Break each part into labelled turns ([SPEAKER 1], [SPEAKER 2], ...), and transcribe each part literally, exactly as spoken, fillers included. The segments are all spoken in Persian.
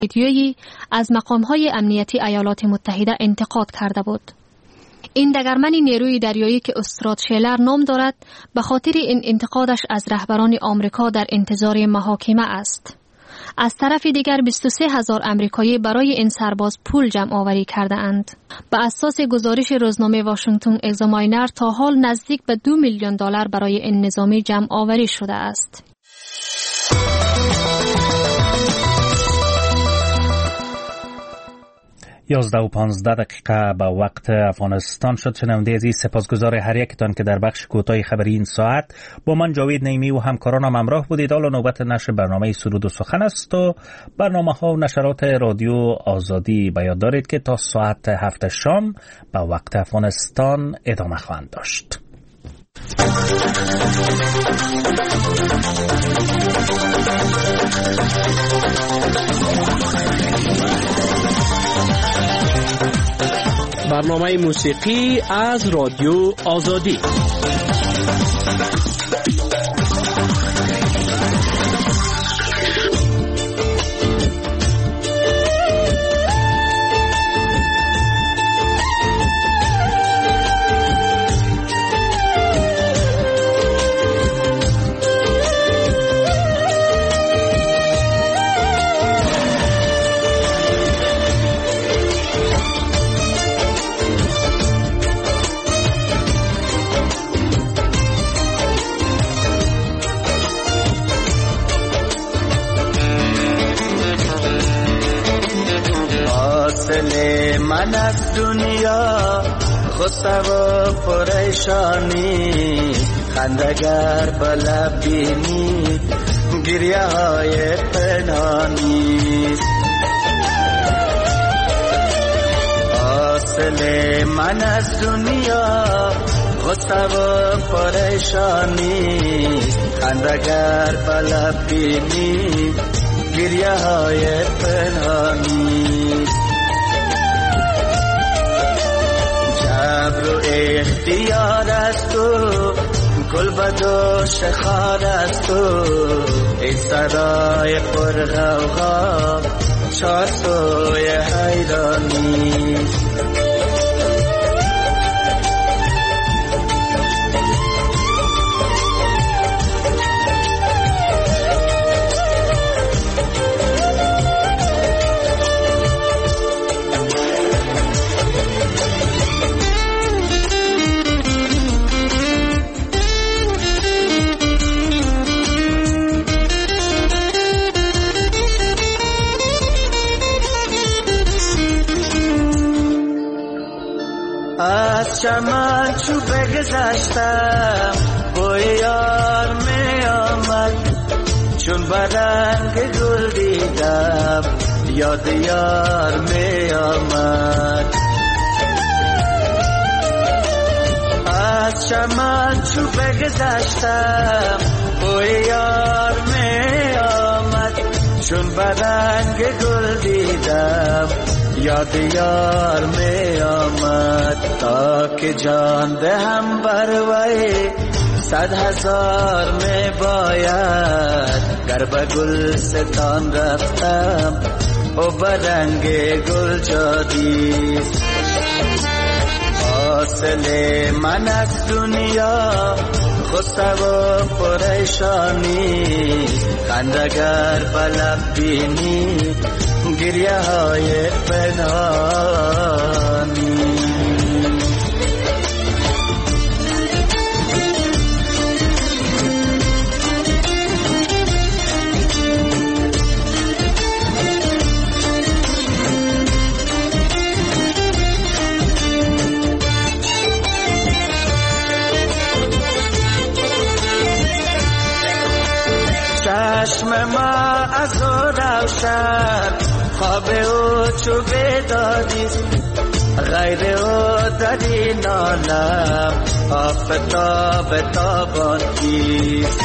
[SPEAKER 1] ویدیویی از مقام‌های امنیتی ایالات متحده انتقاد کرده بود. این دگرمن نیروی دریایی که استراد شیلر نام دارد به خاطر این انتقادش از رهبران آمریکا در انتظار محاکمه است. از طرف دیگر بیست و سه هزار امریکایی برای این سرباز پول جمع آوری کرده اند. به اساس گزارش روزنامه واشنگتن اگزاماینر تا حال نزدیک به دو میلیون دلار برای این نظامی جمع آوری شده است.
[SPEAKER 2] یازده و پانزده دقیقه به وقت افغانستان شد. شنونده عزیز، سپاسگزار هر یکتان که در بخش کوتاه خبری این ساعت با من جاوید نعیمی و همکارانم همراه بودید. حالا نوبت نشر برنامه سرود و سخن است و برنامه ها و نشرات رادیو آزادی. به یاد دارید که تا ساعت هفت شام به وقت افغانستان ادامه خواهند داشت.
[SPEAKER 3] برنامه موسیقی از رادیو آزادی.
[SPEAKER 4] من از دنیا غصه و پریشانی، خندگر به لب بینی گریه های پنهانی. حاصل من از دنیا غصه و پریشانی، خندگر به لب بینی گریه های پنهانی. جبر و اختیار است تو، گل بدوش خار است تو، ای سرای پر غوغا چار سوی حیرانی. از چمن چو بگذشتم بوی یار می آمد، چون برنگ گل دیدم یاد یار می آمد. از چمن چو بگذشتم بوی یار می آمد، چون برنگ گل دیدم یاد یار می آمد. تا که جان دهم بر وی صد هزار می باید، گر به گلستان رفتم و برنگ گل جادیست. حاصل من از دنیا غصه و پریشانی، خندگر به لب بینی گریه های پنهانی. چشم ما از او روشن، خواب او چو بیداریست، غیر او در این عالم آفتاب تابان کیست.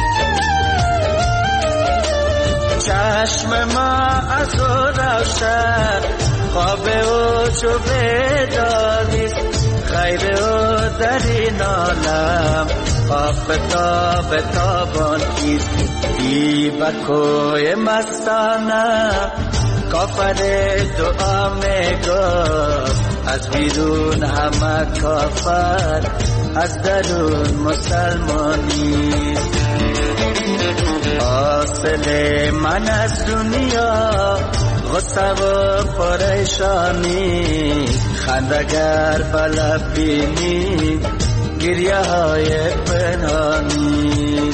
[SPEAKER 4] چشم ما از او روشن، خواب او چو بیداریست، غیر او در این عالم آفتاب تابان کیست. بی بکوی مستانه کافر دعا میگفت از بیرون همه کافر از درون مسلمانی. حاصل من از دنیا غصه و پریشانی، خندگر بلب بینی گریه های پنهانی.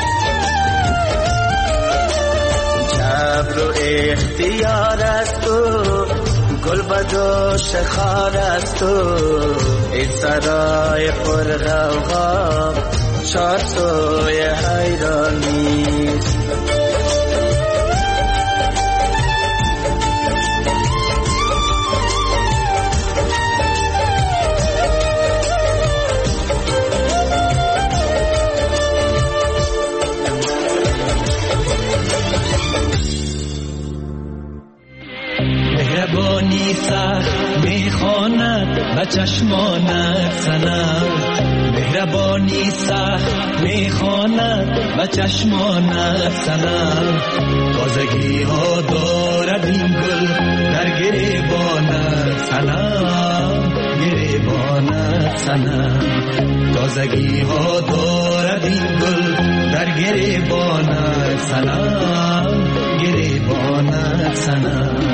[SPEAKER 4] جبر و اختیار است تو، گل بدوش خار است تو، این سرای پر غوغا چار سوی حیرانی.
[SPEAKER 5] مهربانی سخت میخواند و چشمانت سنم، مهربانی سخت میخواند و چشمانت سنم. تازگی ها دارد این گل در گریبانت سنم، گریبانت سنم. تازگی ها دارد این گل در گریبانت سنم، گریبانت سنم.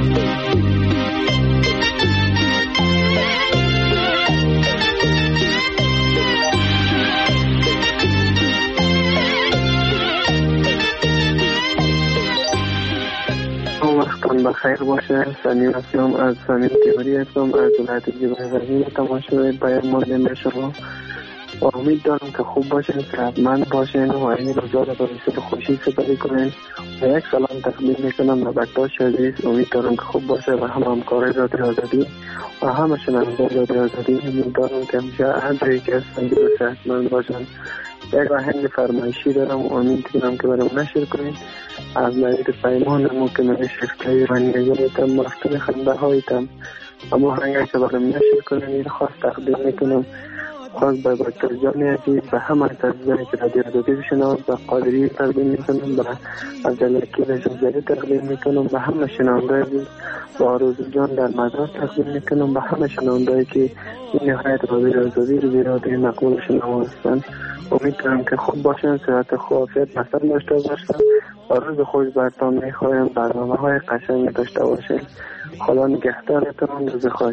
[SPEAKER 6] وقتان بخیر باشه. سلیم هستم از سمیم تیوری هستم از ولایت جبهه غربی تماشای بیان مورد شما. امید دارم که خوب باشین، صحتمند باشین و این روزا را به وسیله خوشی سپری کنین. و یک سلام تقدیم میکنم به بکتاش عزیز. امید دارم که خوب باشه و هم همکار رادیو آزادی و همه شنونده رادیو آزادی. امید دارم که همیشه هر جایی که هستن و صحتمند باشن. یک آهنگ فرمایشی دارم و امید دارم که برام نشر کنین. از نوید پیمان ممکن نشکتای و نیایتم مفتون خنده هایتم اما آهنگی که برام نشر کنین این خواست تقدیم میکنم. خواست به بکتر جان عزیز و همه عزیزانی که رادیو آزادی بشنوند و قادری تقدیم میکنم، و عبدالوکیل جزیره تقدیم میکنم و همه شنونده عزیز و آرزو جان در مدار تقدیم میکنم و همه شنونده که این نهایت رادیو آزادی رو بیراده مقبول شنوان هستند. امید دارم که خوب باشن، صحت خوب عافیت مثل داشته باشن و روز خوش برتان میخوایم برنامه های قشنگ داشته باشین. خدا نگهدارتون، روز خوش.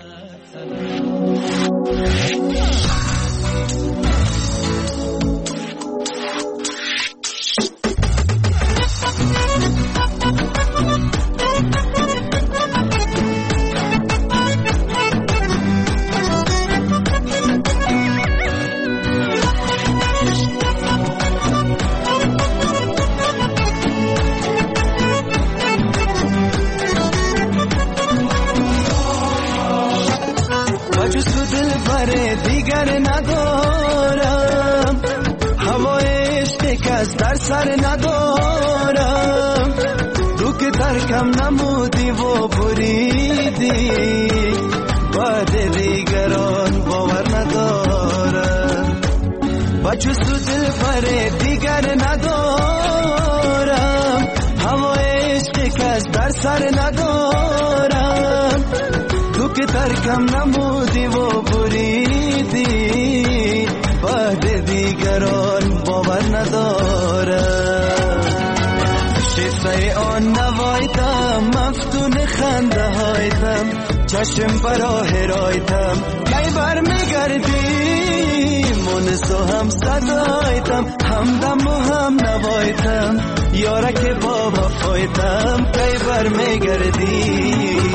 [SPEAKER 7] دیگر ندارم، هوای عشق کس در سر ندارم. تو که ترکم نمودی و بریدی بعد دیگران باور ندارم. و جز تو دل پر دیگر ندارم، هوای عشق کس در سر ندارم. تو که ترکم نمودی و بریدی بعد دیگران باور ندارم. شیفته آن نوایتم مفتون خنده هایتم، چشم براه رایتم کی بر میگردی مونس و هم صدایتم، همدم و هم نوایتم یاره که با وفایتم کی بر میگردی.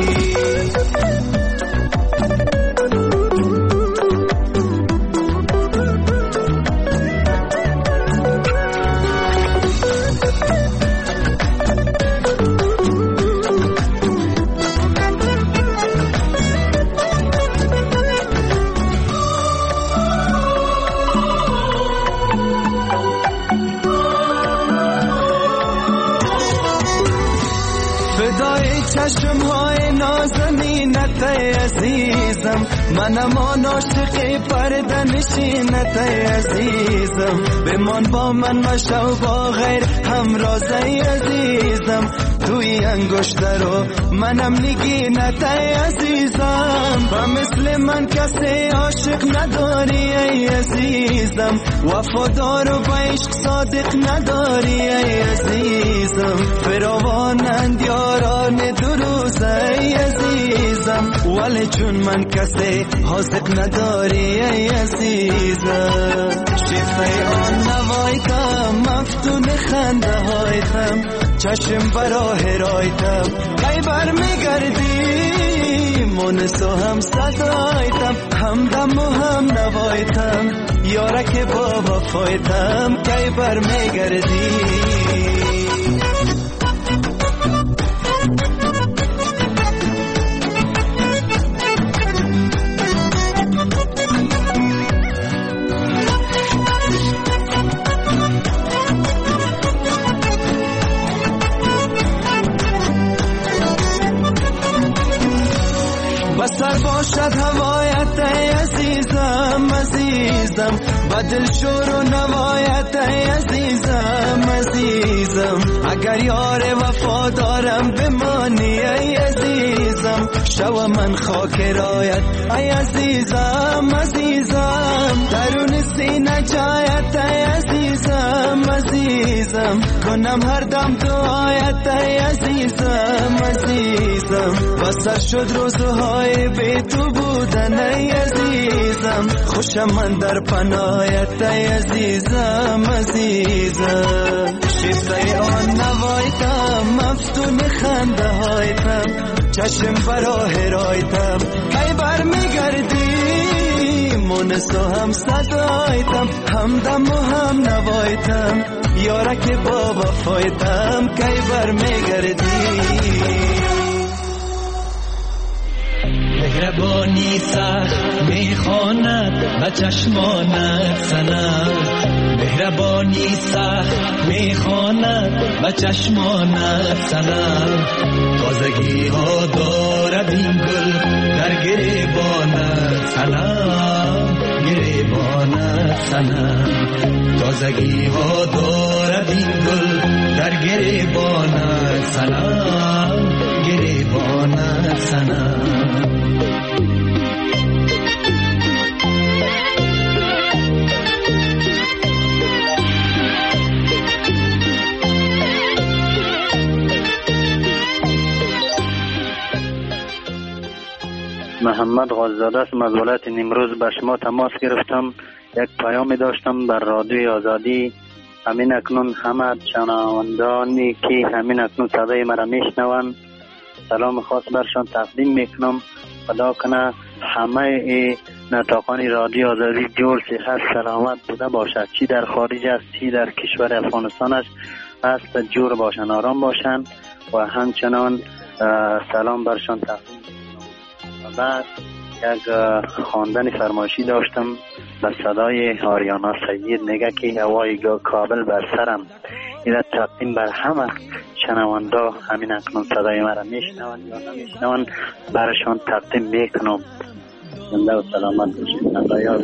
[SPEAKER 7] چشم های نازنینت عزیزم، منم آن عاشق پرده نشینت عزیزم. بمان با من مشو با غیر همراز عزیزم، توی انگشتر رو منم نگینت ای عزیزم و مثل من کسی عاشق نداری ای عزیزم وفادار و با عشق صادق نداری ای عزیزم فراوانند یاران دو روز ای عزیزم ولی چون من کسی حاضق نداری ای عزیزم شیفه آن نوایتم مفتون خنده هایتم چشم براه رایتم کی بر میگردی مونسو هم صدایتم همدم و هم نوایتم یارک با وفایتم کی بر میگردی بسر باشد هوایت ای عزیزم عزیزم بدل شور و نوایت ای عزیزم عزیزم اگر یار وفادارم بمانی ای عزیزم شو من خاک رایت ای عزیزم عزیزم درون سینه جایت ای عزیزم عزیزم کنم هر دم دعایت ای عزیزم عزیزم بسر شد روزهای بی تو بودن ای عزیزم خوشم من در پناهت ای عزیزم عزیزم شیفته آن نوایتم مفتون خنده هایتم چشم براه رایتم کی بر میگردی مونسو هم صدایتم همدم و هم نوایتم یارک با وفایتم کی بر میگردی
[SPEAKER 5] مهربانی سخت میخواند و چشمانت سنم مهربانی سخت میخواند و چشمانت سنم تازگی ها دارد این گل در گریبانت سنم گریبانت سنم تازگی ها دارد این گل در گریبانت سنم گریبانت سنم
[SPEAKER 8] محمد غاززاده است. از ولایت نیمروز به شما تماس گرفتم. یک پیامی داشتم بر رادیوی آزادی. همین اکنون همه شنوندگانی که همین اکنون صدای مرا میشنوند سلام خاص برشان تقدیم میکنم. خدا کنه همه نطاقان رادیو آزادی جور صحت سلامت بوده باشد، چی در خارج است چی در کشور افغانستان است جور باشن، آرام باشن و همچنان سلام برشان تقدیم. بعد یک خواندن فرمایشی داشتم به صدای آریانا سید میگه که هوای کابل بر سرم. این تقدیم بر همه شنونده همین اکنون صدای مرا میشنون یا نمیشنون برشان تقدیم میکنم. زنده و سلامت باشید. خدایا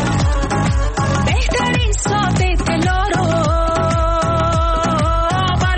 [SPEAKER 9] بهترین ساعت دلا رو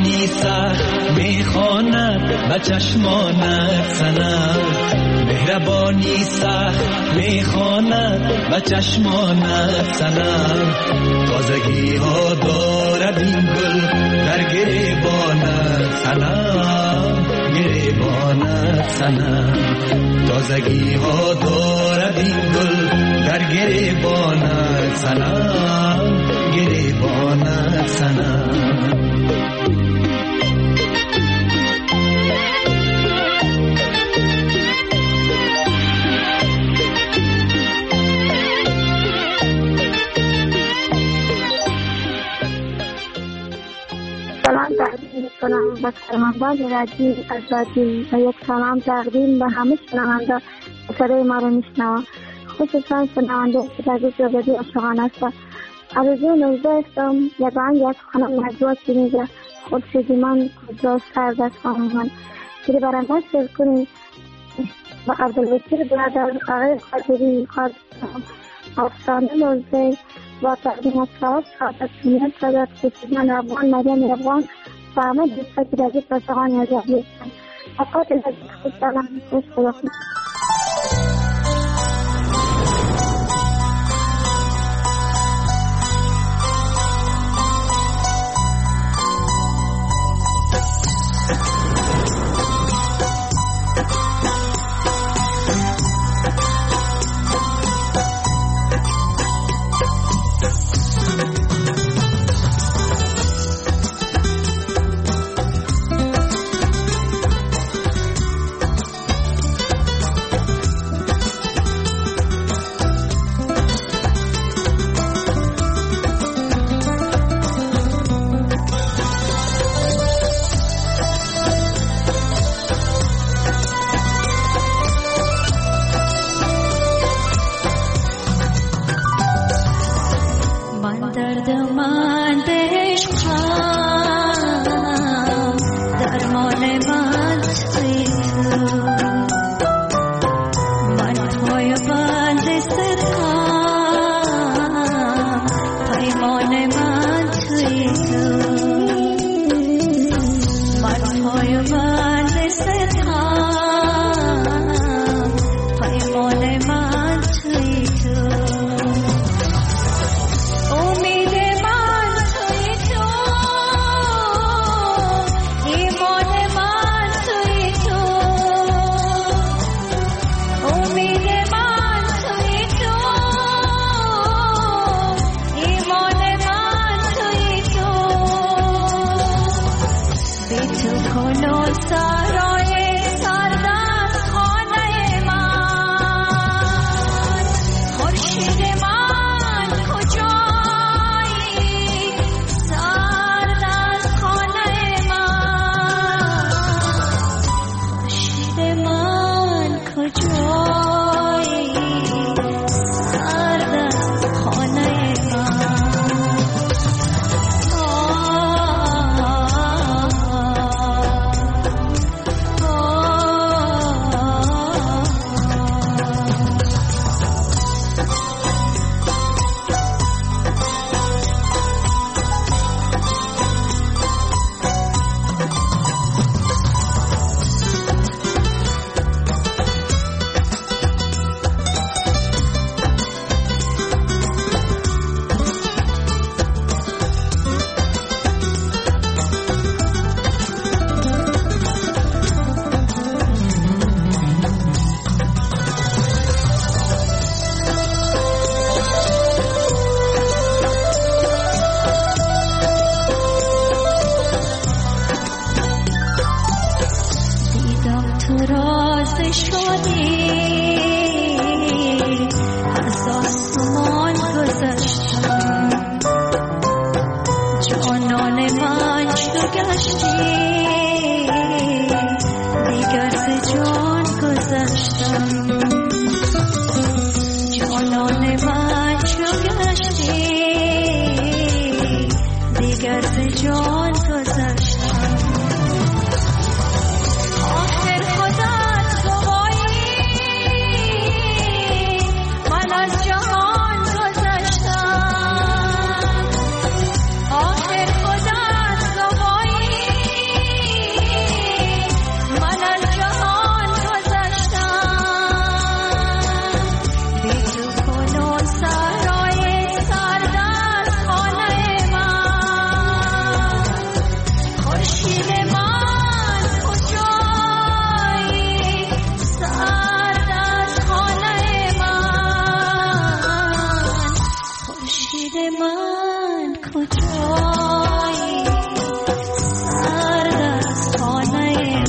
[SPEAKER 5] مهربانی سخت میخواند به چشمانت سنم مهربانی سخت میخواند به چشمانت سنم تازگی ها دارد این گل در گریبانت سنم گریبانت سنم تازگی ها دارد این گل در گریبانت سنم گریبانت سنم
[SPEAKER 9] سلام تقدیم می‌کنم به شنوندگان رادیو آزادی و یک سلام تقدیم به همه شنونده صدای ما رو میشنوند، خصوصا شنونده که در گوش رادیو عاشقانه است. آرزوی نوزده هستم. یک آهنگ از خانم نجوا که میگه خورشید من کجا سرد از خانم من که برنده شیر کنیم و عبدالوکیل برادر آقای قادری خواستم افسانه نوزده با تقدیم از ساعت ساعت سمیت صدر کشیدن افغان مریم افغان و همه دوستا که در جیب رساقان یازدی هستن. اوقات لذیذ خود سلام خوش خدا خود.
[SPEAKER 10] کجایی سرد از خانه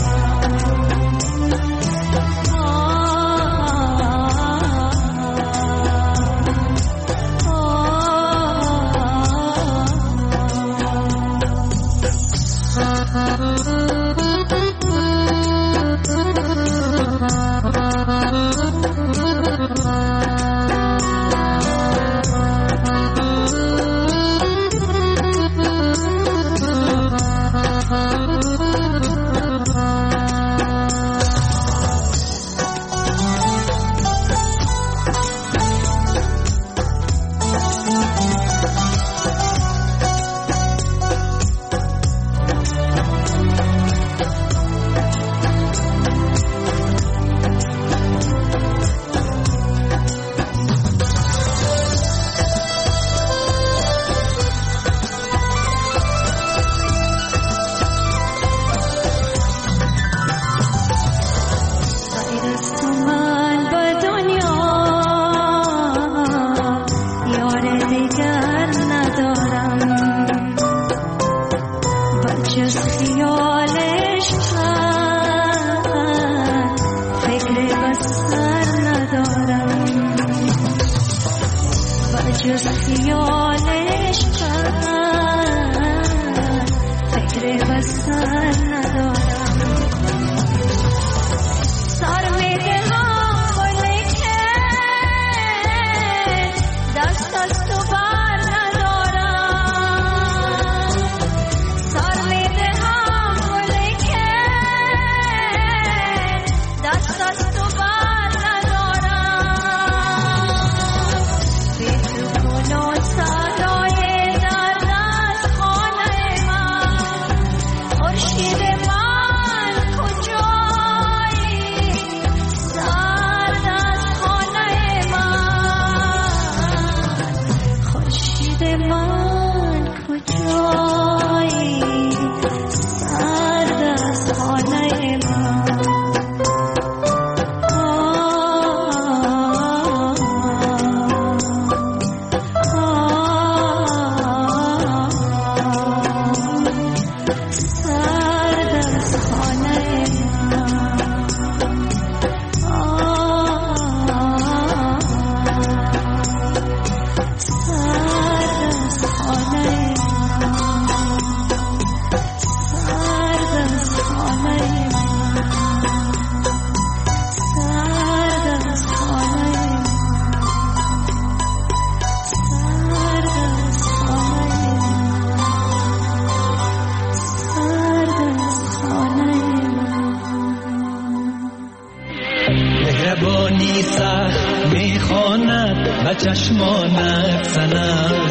[SPEAKER 5] چشمانت سنم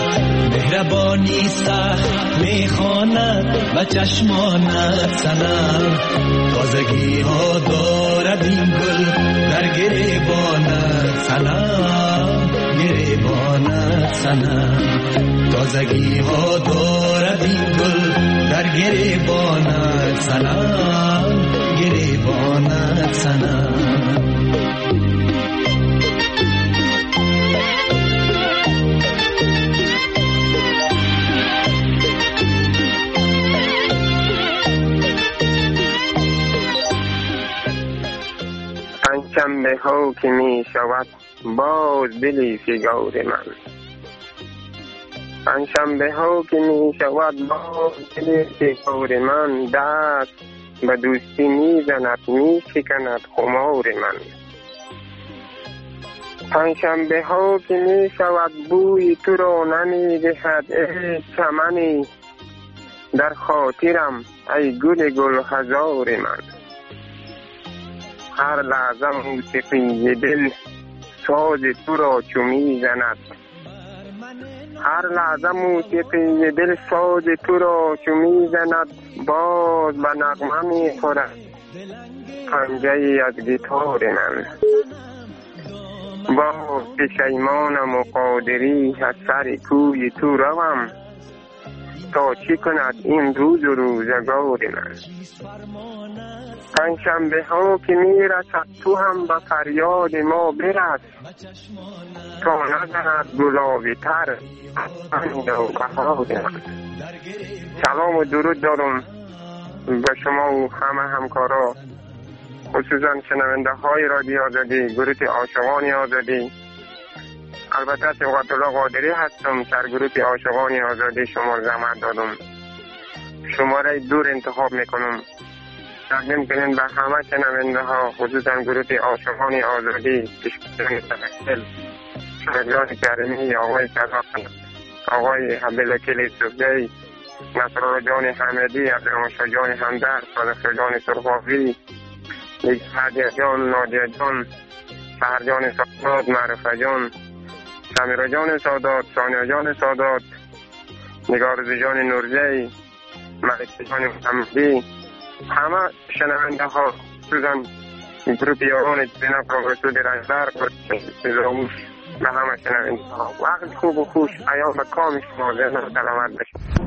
[SPEAKER 5] مهربانی سخت میخواند و چشمانت سنم تازگی ها دارد این گل در گریبانت سنم گریبانت سنم تازگی ها دارد این گل در گریبانت سنم گریبانت سنم
[SPEAKER 6] شنبه ها که می شود باز دلی فگار من پنجشنبه ها که می شود باز دلی فگار من دست به دوستی می زند می شکند خمار من پنجشنبه ها که می شود بوی تو را نمی دهد ای چمنی در خاطرم ای گل گل هزار من هر لحظه موسیقی دل ساز تو را چو می زند هر لحظه موسیقی دل ساز تو را چو می زند باز به نغمه می خورد پنجه از گیتار من باز پشیمانم و قادری از سر کوی تو روم
[SPEAKER 11] تا چی کند این روز و روزگار من. پنجشنبه ها که میرسد تو هم به فریاد ما برس، تا نزند گلابی تر بند و بهار من. سلام و درود دارم به شما و همه همکارا، خصوصا شنونده های رادیو آزادی، گروه عاشقان آزادی. البته صبغت الله قادری هستم، سرگروه عاشقان آزادی شما زحمت دادم، شماره دور انتخاب میکنم. تقدیم کنین به همه شنونده ها، خصوصا گروه عاشقان آزادی، کشکشان تمثیل، شهریار کریمی، آقای صداقت، آقای حبیلکیل صفدی، نصرالله جان حمدی، عبدالرحمن جان همدرد، صادق جان سرخاوی، هدیه جان، نادیه جان، سحر جان سادات، معرفه جان، سمیرا جان سادات، ثانیه جان سادات، نگارزی جان نورزی، ملک جان محمدی، همه شنونده ها، خصوصا گروپ یاران جناب پروفسور رنجبر زاوش، به همه شنونده ها وقت خوب و خوش، ایام به کام شما، زنده سلامت باشید.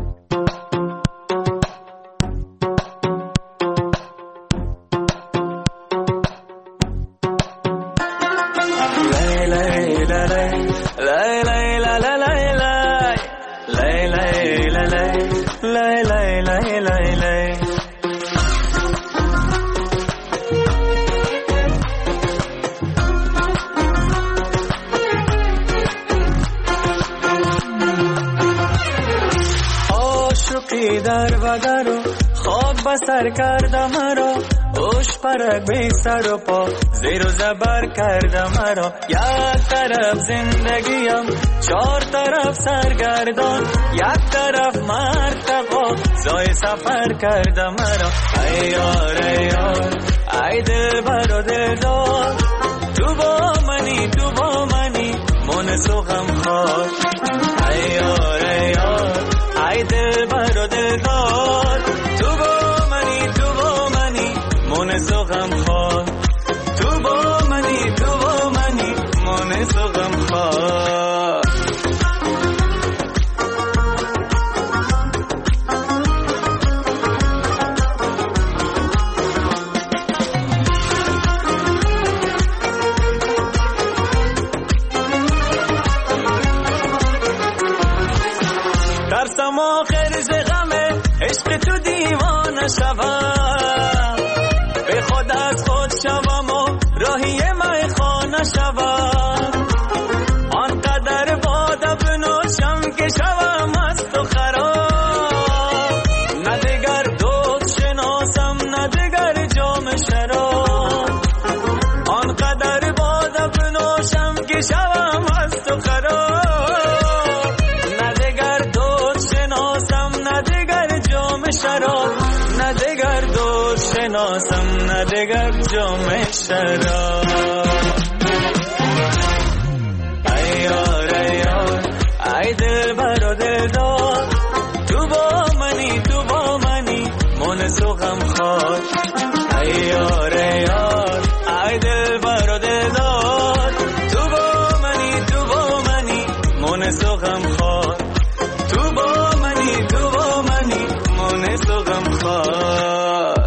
[SPEAKER 5] در بدر و خواب بسر کرده مرا، اوش پرک بی سر و پا زیر و زبر کرده مرا. یک طرف زندگیم چهار طرف سرگردان، یک طرف مرتقا زای سفر کرده مرا. ای یار ای یار ای دل بر و دل دار، تو با منی تو با منی من سوغم خواد. ای یار ای یار ای دل بر و دل دار، تو با منی تو با منی من سوغم خواد. تو با منی تو با منی من سوغم خواد. ترسم آخر ز غمه عشق تو دیوانه شوم، به خود از خود شوم و راهی میخانه شوم. آنقدر باده بنوشم که شوم مست و خراب، نه دیگر دوست شناسم نه دیگر جام شراب. آنقدر باده بنوشم که شوم مست و خراب، شراب نه دیگر دوست شناسم نه دیگر جام شراب. ای یار ای یار ای دل بر و دل دار، تو با منی تو با منی من سوغم خواد. ای یار ای یار ای دل بر و دل دار، تو با منی تو با منی من سوغم خواد. تو با منی تو با منی من سوغم خواد.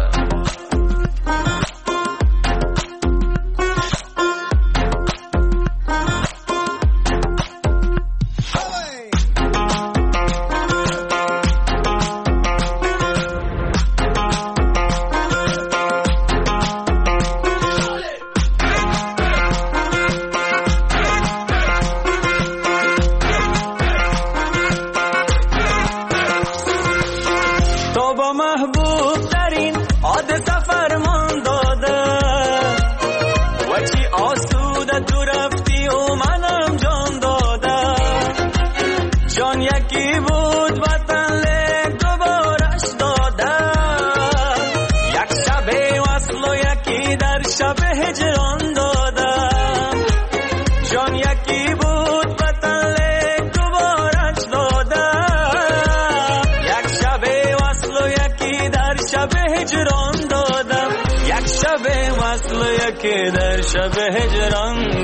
[SPEAKER 5] که در شب هجران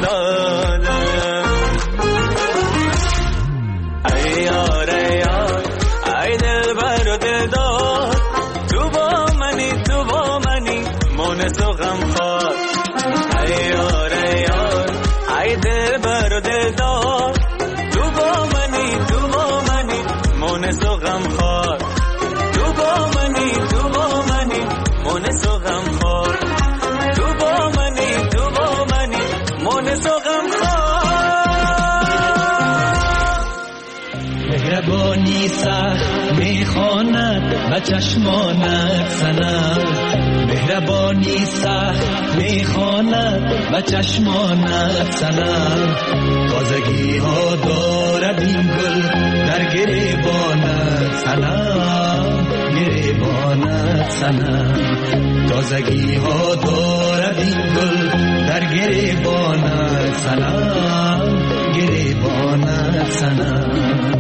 [SPEAKER 5] دادم. ای یار ای یار ای دل مونس و غم خار تو با منی تو با منی مونس و غم خار تو با منی تو با منی مونس و غم خار
[SPEAKER 7] مهربانی سخت میخواند و چشمانت سنم مهربانی سخت میخواند و چشمانت سنم تازگی ها دارد این گل در گریبانت سنم گریبانت سنم تازگی ها دارد این گل در گریبانت سنم گریبانت سنم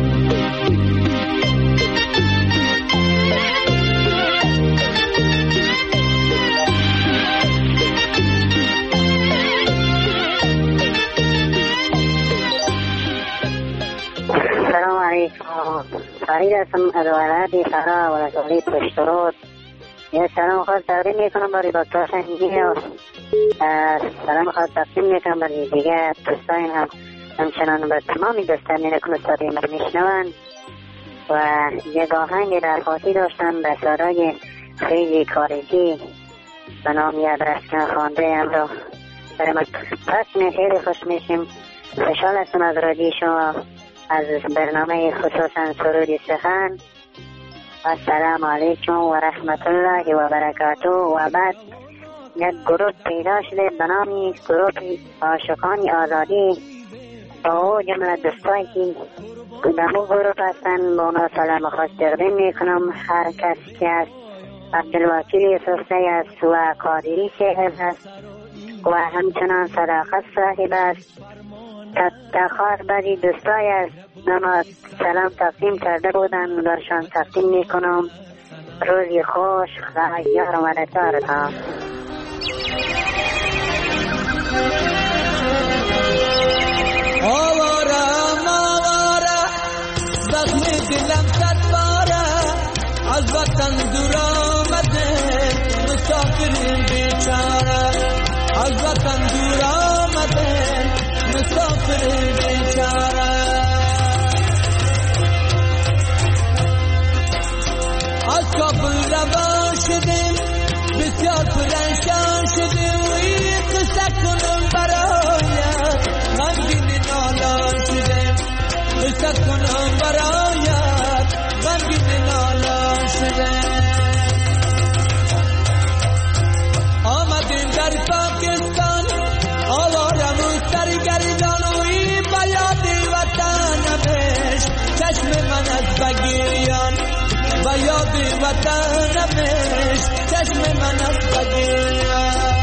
[SPEAKER 12] فرید هستم از ولایت فرا ولسوالی پشترود. یه سلام خواهد تقدیم میکنم برای دکتر شنگی و سلام خواهد تقدیم میکنم برای دیگه دوستان هم همچنان به تمامی دوستانی که استادی من میشنوند و یک آهنگ درخواسی داشتم به صدای خیلی خارجی به نام یادرسکن خوانده امرو برای من پس خیلی خوش میشیم. خوشحال هستم از رادیو شما از برنامه خصوصا سرودی سخن. السلام علیکم و رحمت الله و برکاته. و بعد یک گروه پیدا شده به نام گروه عاشقان آزادی با او جمله دوستایی که در اون گروه هستن با اونا سلام خاص تقدیم میکنم. هر کسی که از عبدالوکیل سوسته است و قادری صاحب است و همچنان صداقت صاحب است تخار بعضی دوستای از نما سلام تقدیم کرده بودن برشان تقدیم میکنم. روزی خوش و یار و مددکارتان.
[SPEAKER 7] آوارم آواره زخم دلم صد باره از وطن دور آمده مسافر بیچاره از وطن دور آمده مسافر بیچاره از کابل روان شدیم بسیار پرنشان شدیم و این قصه کنم برایت غمگین نالان شدیم قصه کنم برایت غمگین نالان شدیم. آمدیم در پاکستان آوارم سرگردان و این بیاد وطنمش چشم من از بگیریان بیاد وطنمش چشم من از بگیریان.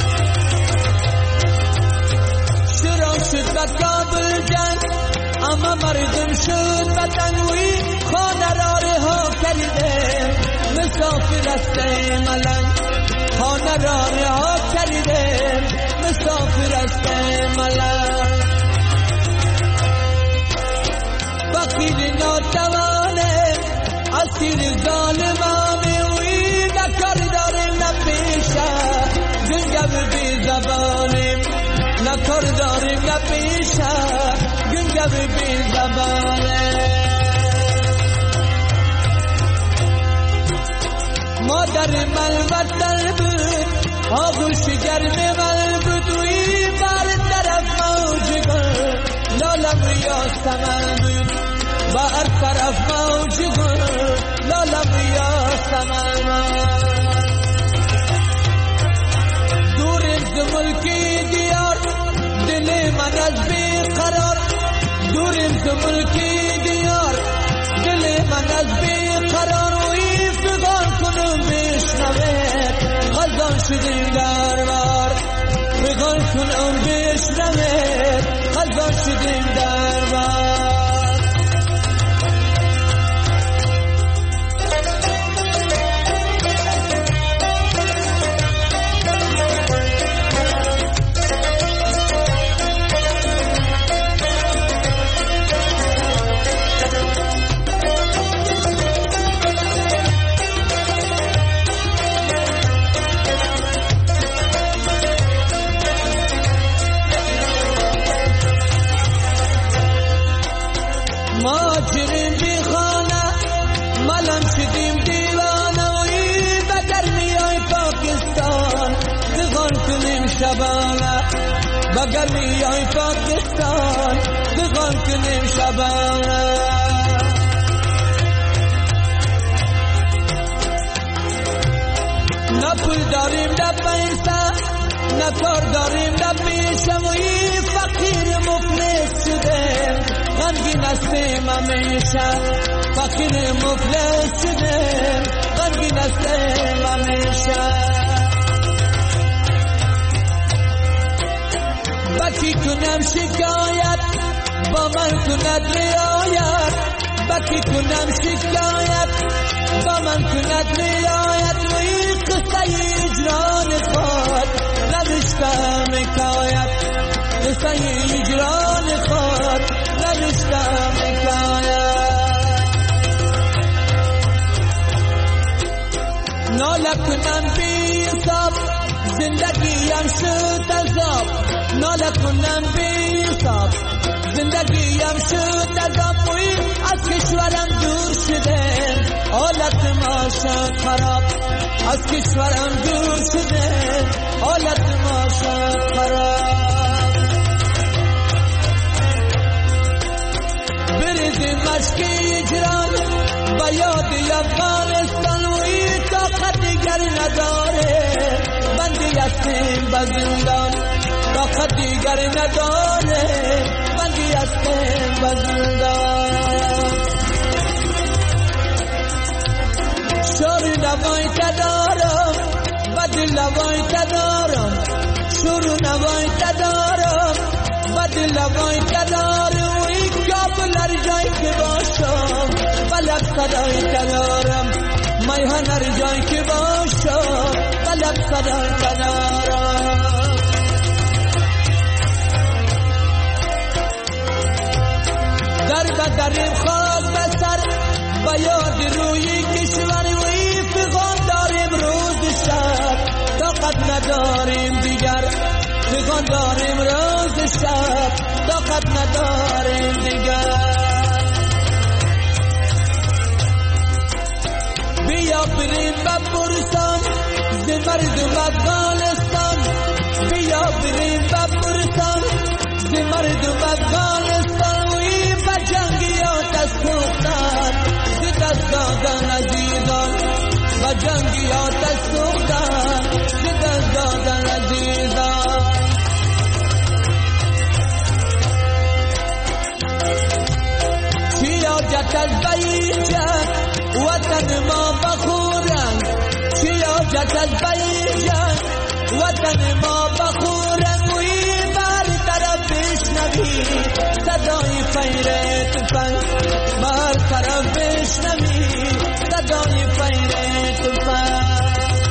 [SPEAKER 7] شروع شد به کابل جنگ اما مردم شد وطن و این خانه را رها کرده مسافر است ملنگ خانه را رها کرده مسافر است ملنگ. فقیر ناتوانه اسیر ظالمانه و این نکار داره نپیشه گنگو بی زبانه نکار داره نپیشه گنگو بی زبانه. مادر من وطن بود آغوش گرم من بود و این بر طرف موج گل لالم یاسمن بود بر طرف موج گل لالم یاسمن. دورم ز ملکی دیار دل من از بی قرار دورم ز ملکی دیار دل من از بی قرار و این فغان کنم بشنوه غزان شدیم در بار فغان کنم بشنوه غزان شدیم در بار. شبانه بگر میای پاکستان دغان کنیم شبانه نه پول داریم نه پیسه نه کار داریم نه پیشه و این فقیر مفلس شده غمگین هستیم همیشه فقیر مفلس شده غمگین هستیم همیشه بکی کنم شکایت با من کند رعایت بکی کنم شکایت با من کند رعایت و این قصه اجران خود نوشتم حکایت قصه اجران خود نوشتم حکایت ناله کنم بی حساب زندگیم شد عذاب ناله کنم بی حساب زندگیم شد عذاب از کشورم دور شده حالت ما شد خراب از کشورم دور شده حالت ما شد خراب بریزیم مشک اجران با یاد افغانستان و این طاقت دیگر نداره بندی هستیم به زندان طاقت دیگر نداره بندی هستیم به زندان شور نوای تدارم بد لوای تدارم شور نوای تدارم بد لوای تدارم و این کابل هر جای که باشم بلد صدای تدارم میهن هر جای که باشم بلد صدای تدارم در بدریم خواهد بسر با یاد روی کشور و این فغان داریم روز شب طاقت نداریم دیگر فغان داریم روز شب طاقت نداریم دیگر بیا بریم به برسان ز مردم افغانستان بیا بریم به برسان ز مردم افغانستان و این به جنگیات از سوختن ز دست دادن عزیزان به جنگیات از سوختن ز دست دادن عزیزان چی حاجت از بیجت وطن ما بخورن چی حاجت از بیجت وطن ما بخورن و این بر طرف بشنوی صدای فیر تفنگ بر طرف بشنوی صدای فیر تفنگ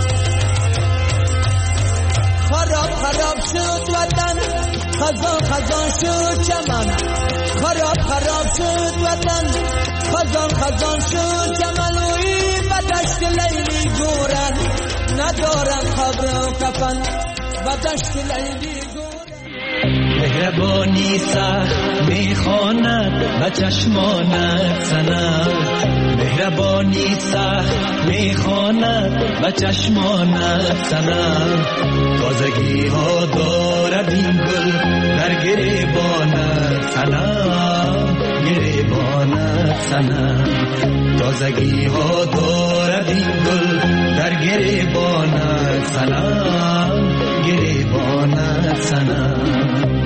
[SPEAKER 7] خراب خراب شد وطن خزان خزان شد چمن خراب خراب شد وطن خزان خزان شد چمن و این بدشت لیلی گورن ندارن خبر و کفن بدشت لیلی
[SPEAKER 5] مهربانی سخت میخواند به چشمانت سنم مهربانی سخت میخواند به چشمانت سنم تازگی ها دارد این گل در گریبانت سنم گریبانت سنم تازگی ها دارد این گل در گریبانت سنم گریبانت سنم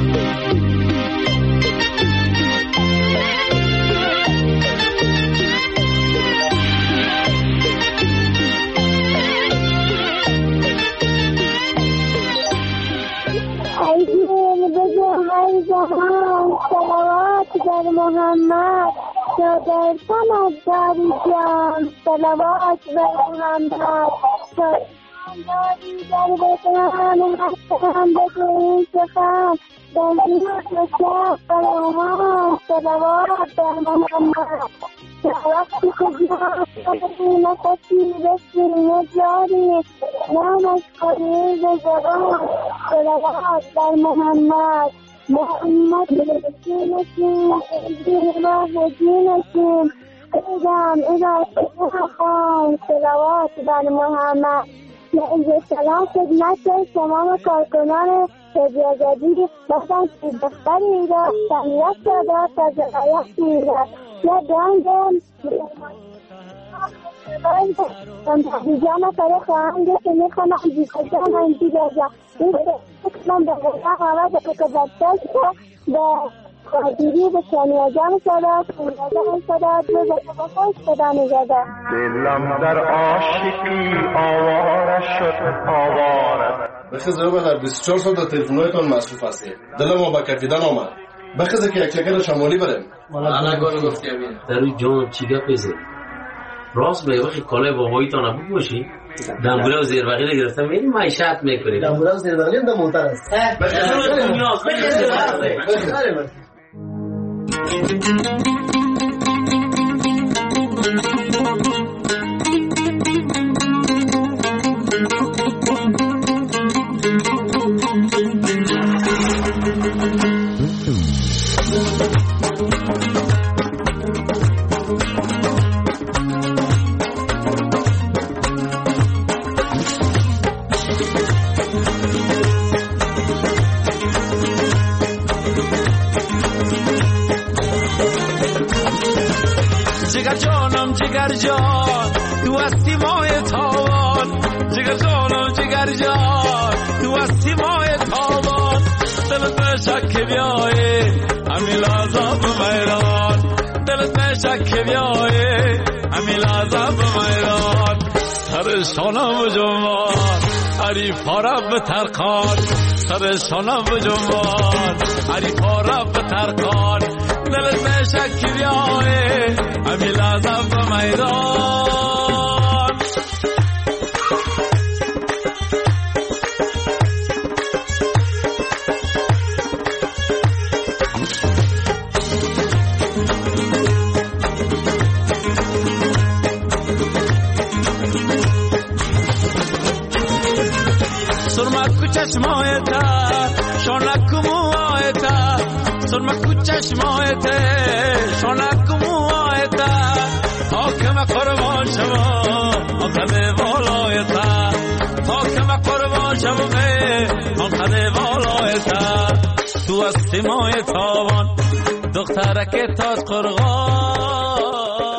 [SPEAKER 9] صلوات در محمد شادر سمت داری جان صلوات بر محمد داری در بطن حسن بگوی سخن در زیاد و شب قلومان صلوات بر محمد وقتی که جان نفسی بسی نجاری نامش قریب زبان صلوات بر محمد محمد رسولكم الله دينكم إذا إذا خان صلوات بر محمد سلام خدمت تمام کارکنان رادیو آزادی. بخشم که دفتر ایران سمیت سادات تا زرایت ایران یا دانگم جامعه سره خواهنده که میخوانم بیشترم انتی بازم این من به غیرم آمد به کبتش به خواهدیری به سمیت جامعه سادات جامعه سادات به زبا خوش خدا نگده.
[SPEAKER 11] دلم در عاشقی آواره شد آواره.
[SPEAKER 13] بخیزه رو در بیست و چهار سال در تلفن‌هایتان مصروف هستی. دلم ما با کفیدن آمد. بخیزه که یک چکر شمالی بریم.
[SPEAKER 14] انا گونه گفتی امین در روی جان چی گپ بزن راست به وقتی کالای بابایی تا نبود باشی دنبوله و زیربقیل گرفتم میریم معیشت میکنیم
[SPEAKER 15] دنبوله و زیربقیل هم در موتر است بخیزه
[SPEAKER 7] جگر جانم جگر جان تو هستی ماه تابان جگر جانم جگر جان تو هستی ماه تابان دلت نشک بیایی امی لازم میران دلت نشک بیایی امی لازم میران سر شانم جوان عریف رب ترکان سر شانم جوان عریف رب ترکان دلت نشک بیایی امی لازم میران سرمک چشمایت شونک موایت سرمک چشمایت شونک موایت حاکم قربان شما آقد والایت حاکم قربان شما آقد والایت تو هستی مای تابان دخترک تاج قرغان